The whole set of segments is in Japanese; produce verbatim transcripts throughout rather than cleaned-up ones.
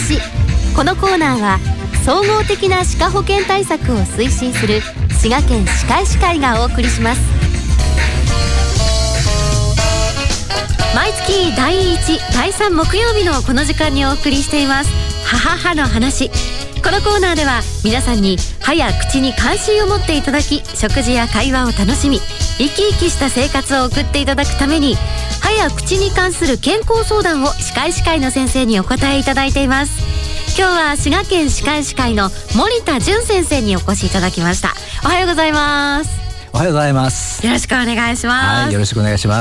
話。このコーナーは総合的な歯科保険対策を推進する滋賀県歯科医師会がお送りします。毎月だいいち、だいさん木曜日のこの時間にお送りしています母歯の話。このコーナーでは皆さんに歯や口に関心を持っていただき、食事や会話を楽しみ生き生きした生活を送っていただくために、歯や口に関する健康相談を歯科医師会の先生にお答えいただいています。今日は滋賀県歯科医師会の森田純先生にお越しいただきました。おはようございます。 おはようございます。 よろしくお願いします。 はい、よろしくお願いします。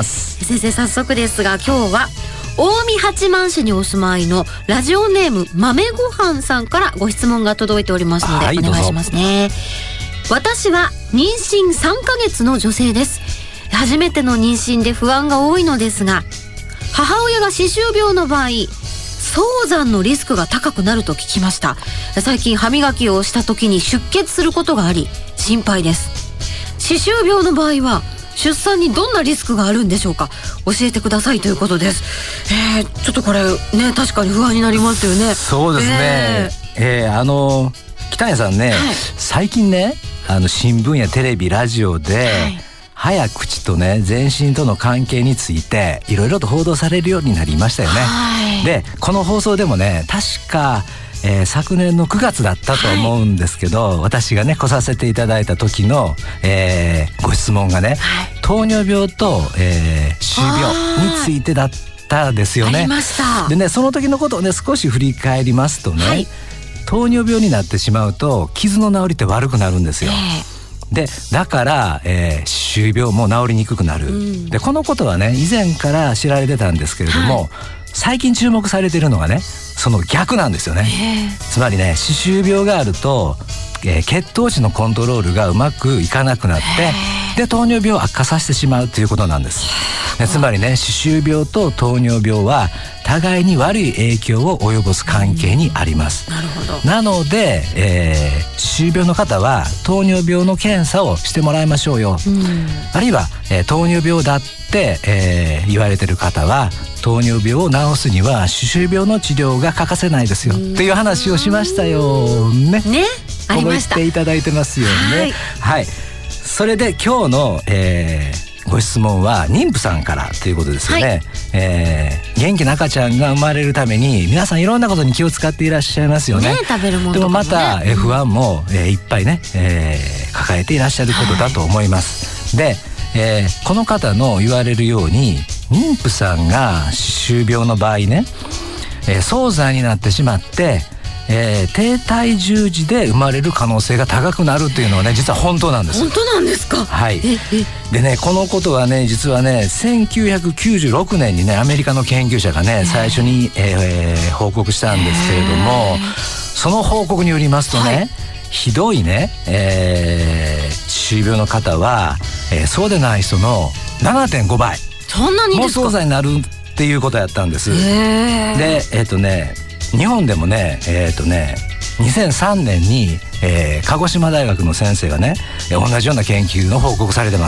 先生、早速ですが今日は近江八幡市にお住まいのラジオネーム豆ごはんさんからご質問が届いておりますので、はい、お願いしますね。私は妊娠さんかげつの女性です。初めての妊娠で不安が多いのですが、母親が歯周病の場合早産のリスクが高くなると聞きました。最近歯磨きをした時に出血することがあり心配です。歯周病の場合は出産にどんなリスクがあるんでしょうか、教えてくださいということです。えー、ちょっとこれね、確かに不安になりますよね。 そうですね、えーえー、あの北谷さんね、はい、最近ね、あの新聞やテレビラジオで、はい、歯や口とね全身との関係についていろいろと報道されるようになりましたよね。はい、でこの放送でもね、確かえー、昨年のくがつだったと思うんですけど、はい、私がね来させていただいた時の、えー、ご質問がね、はい、糖尿病と、えー、歯周病についてだったですよね。 ありました。 でね、その時のことをね少し振り返りますとね、はい、糖尿病になってしまうと傷の治りって悪くなるんですよ。えー、でだから、えー、歯周病も治りにくくなる。うん、でこのことはね以前から知られてたんですけれども、はい、最近注目されているのがねその逆なんですよね。つまりね、歯周病があると、えー、血糖値のコントロールがうまくいかなくなって、で糖尿病を悪化させてしまうということなんです。でつまりね、歯周病と糖尿病は互いに悪い影響を及ぼす関係にあります。 うん、なるほど。 なので、えー、歯周病の方は糖尿病の検査をしてもらいましょうよ。うん、あるいは、えー、糖尿病だって、えー、言われてる方は糖尿病を治すには歯周病の治療が欠かせないですよっていう話をしましたよね。 ね、ありました。 覚えていただいてますよね。はい、はい、それで今日の、えー、ご質問は妊婦さんからということですよね。はい、えー、元気な赤ちゃんが生まれるために皆さんいろんなことに気を使っていらっしゃいますよね。 ね、食べるものとかもね。でもまた、えー、不安も、えー、いっぱいね、えー、抱えていらっしゃることだと思います。はい、で、えー、この方の言われるように妊婦さんが歯周病の場合ね、えー、早産になってしまって、えー、低体重児で生まれる可能性が高くなるというのはね実は本当なんです。 本当なんですか。 はい。でね、このことはね実はねせんきゅうひゃくきゅうじゅうろくねんにねアメリカの研究者がね最初に、えー、報告したんですけれども、その報告によりますとね、はい、ひどいね、えー、歯周病の方は、えー、そうでない人の ななてんご 倍そんなにですか。 もう早産になるっていうことやったんです。でえっ、ー、とね日本でもねえっ、ー、とねにせんさんねんに、えー、鹿児島大学の先生がね同じような研究の報告されてます。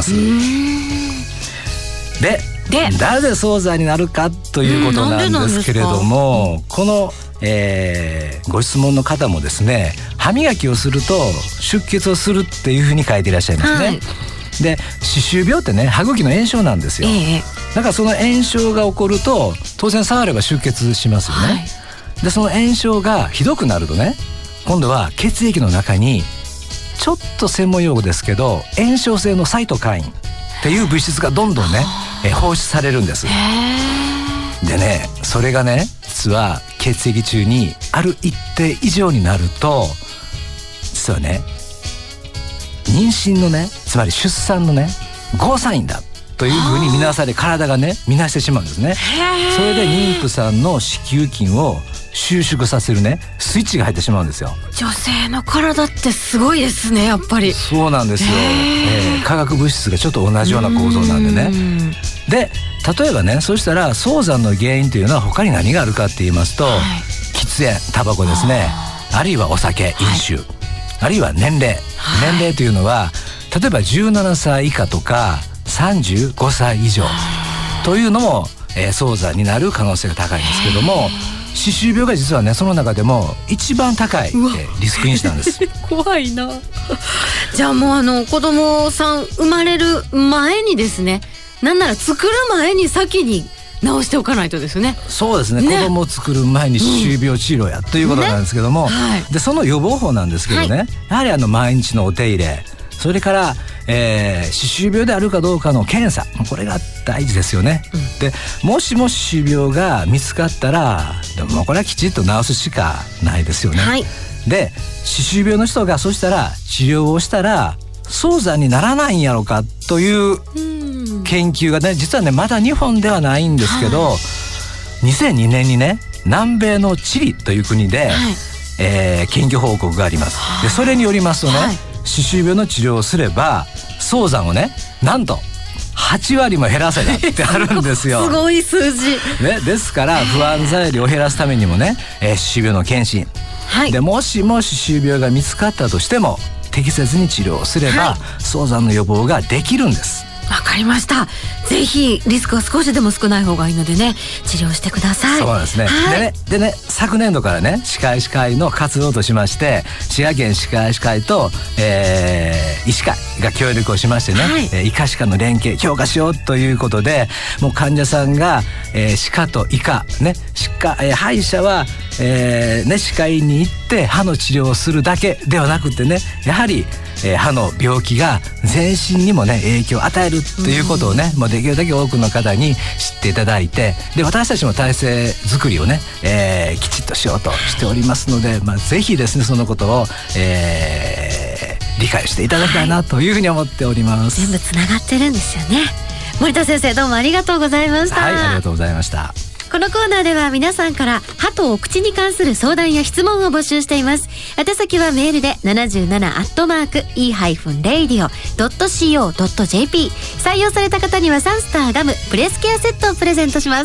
ででなぜ早産になるかということなんですけれども、この、えー、ご質問の方もですね歯磨きをすると出血をするっていうふうに書いていらっしゃいますね。はい、で歯周病ってね歯茎の炎症なんですよ。えー、だからその炎症が起こると当然触れば出血しますよね。はい、でその炎症がひどくなるとね今度は血液の中にちょっと専門用語ですけど炎症性のサイトカインっていう物質がどんどんねえ放出されるんです。でねそれがね実は血液中にある一定以上になると実はね妊娠のねつまり出産のねゴーサインだというふうに見なされ体がね見なしてしまうんですね。それで妊婦さんの子宮筋を収縮させるねスイッチが入ってしまうんですよ。 女性の体ってすごいですねやっぱり。 そうなんですよ。えー、化学物質がちょっと同じような構造なんでね。で例えばねそうしたら早産の原因というのは他に何があるかって言いますと、はい、喫煙タバコですね、あるいはお酒飲酒、はい、あるいは年齢、はい、年齢というのは例えばじゅうななさい以下とかさんじゅうごさい以上というのも、えー、早産になる可能性が高いんですけども、 歯周病が実はねその中でも一番高い、えー、リスク因子なんです怖いな。じゃあもうあの子供さん生まれる前にですね、なんなら作る前に先に治しておかないとですね。 そうですね、ね、子供を作る前に歯周病治療や、うん、ということなんですけども、ね、はい、でその予防法なんですけどね、はい、やはりあの毎日のお手入れ、それから、えー、歯周病であるかどうかの検査、これが大事ですよね、うん、でもしも歯周病が見つかったらでもこれはきちっと治すしかないですよね、はい、で歯周病の人がそしたら治療をしたら早産にならないんやろかという研究がね実はねまだ日本ではないんですけど、はい、にせんにねんにね南米のチリという国で、はい、えー、研究報告があります。でそれによりますとね、はい、歯周病の治療をすれば早産をねなんとはちわりも減らせだってあるんですよ。 すごい数字、 ね、ですから不安材料を減らすためにもね、えー、歯周病の検診、はい、でもしも歯周病が見つかったとしても適切に治療をすれば、はい、早産の予防ができるんです。 わかりました。ぜひリスクは少しでも少ない方がいいのでね治療してください。 そうなんですね、はい、でねでね昨年度からね歯科医師会の活動としまして滋賀県歯科医師会と、えー、医師会が協力をしましてね、はい、えー、医科歯科の連携強化しようということでもう患者さんが、えー、歯科と医科ね歯科、えー、歯医者は、えーね、歯科医に行って歯の治療をするだけではなくてねやはりえー、歯の病気が全身にもね影響を与えるということをね、うん、もうできるだけ多くの方に知っていただいてで私たちも体制作りをね、えー、きちっとしようとしておりますので、まあ、ぜひですねそのことを、えー、理解していただきたいなというふうに思っております、 はい、全部つながってるんですよね。森田先生どうもありがとうございました。 はい、ありがとうございました。 このコーナーでは皆さんから歯とお口に関する相談や質問を募集しています。宛先はメールでななじゅうななアットマーク イーハイフンレイディオドットシーオードットジェーピー 採用された方にはサンスターガムプレスケアセットをプレゼントします。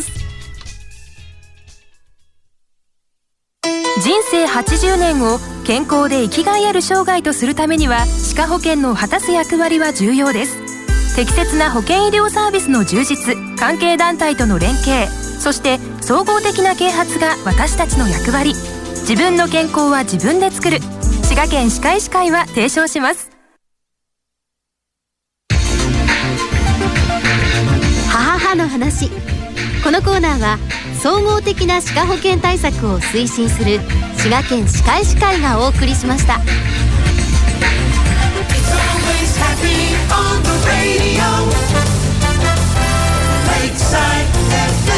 人生はちじゅうねんを健康で生きがいある生涯とするためには歯科保険の果たす役割は重要です。適切な保険医療サービスの充実、関係団体との連携、そして総合的な啓発が私たちの役割。自分の健康は自分で作る。滋賀県歯科医師会は提唱します。 母歯の話。このコーナーは総合的な歯科保険対策を推進する滋賀県歯科医師会がお送りしました。Lakeside エフエム